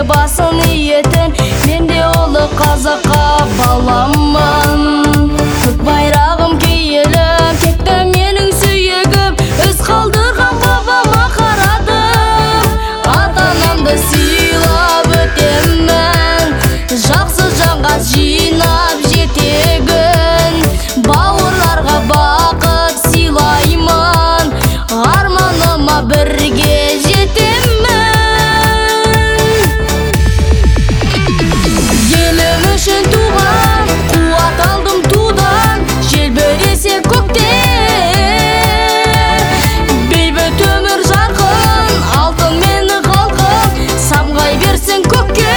басын иетін, мен де ұлы қазаққа баламын. Көк байрағым киеліп кетті менің сүйегім, із қалдырған бабама қарадым. Ата-анамды сыйлап өтемін, жақсы жанға жинап жетегін. Бауырларға бақыт сыйлаймын, арманыма бірге жетемін. Елім үшін туған, қуат алдым тудан, желбіресе көктен. Бейбіт өмір жарқын, алтын мені халқым, самғай берсін көкке.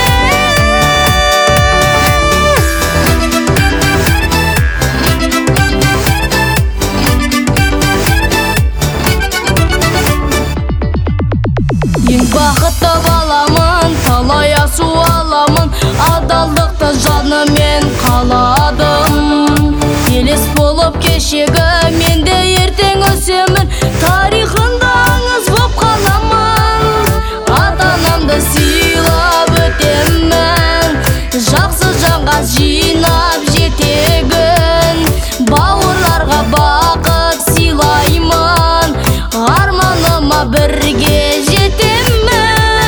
Ең бақытты баламын, талай асу аламын, адалдықты жанымен қаладым. Елес болып кешегі, мен де ертең өсемін, тарихында аңыз боп қаламын. Ата-анамды сыйлап өтемін, жақсы жанға жинап жетегін. Бауырларға бақыт сыйлаймын, арманыма бірге жетемін.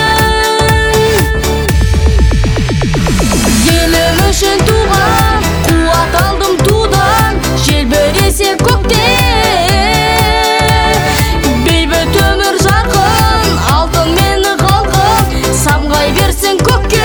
Елім үшін туған, қуат алдым тудан, желбіресе көктен. Бейбіт өмір жарқын, алтын мені халқым, самғай берсін көкке.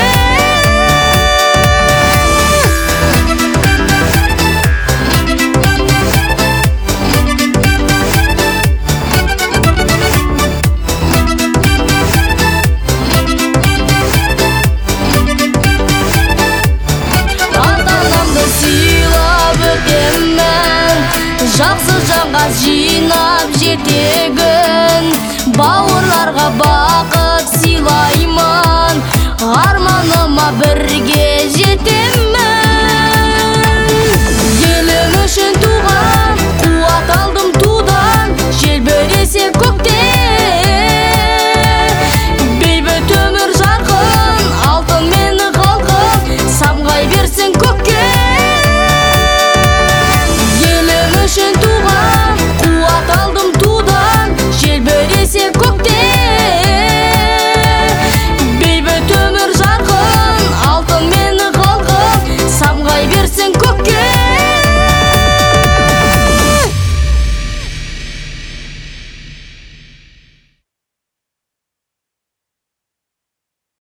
Ата-анамды сыйлап өтемін, жақсы жанға жинап жетегін. Бауырларға бақыт сыйлаймын, арманыма бірге жетемін. Елім үшін туған, қуат алдым тудан, желбіресе көктен.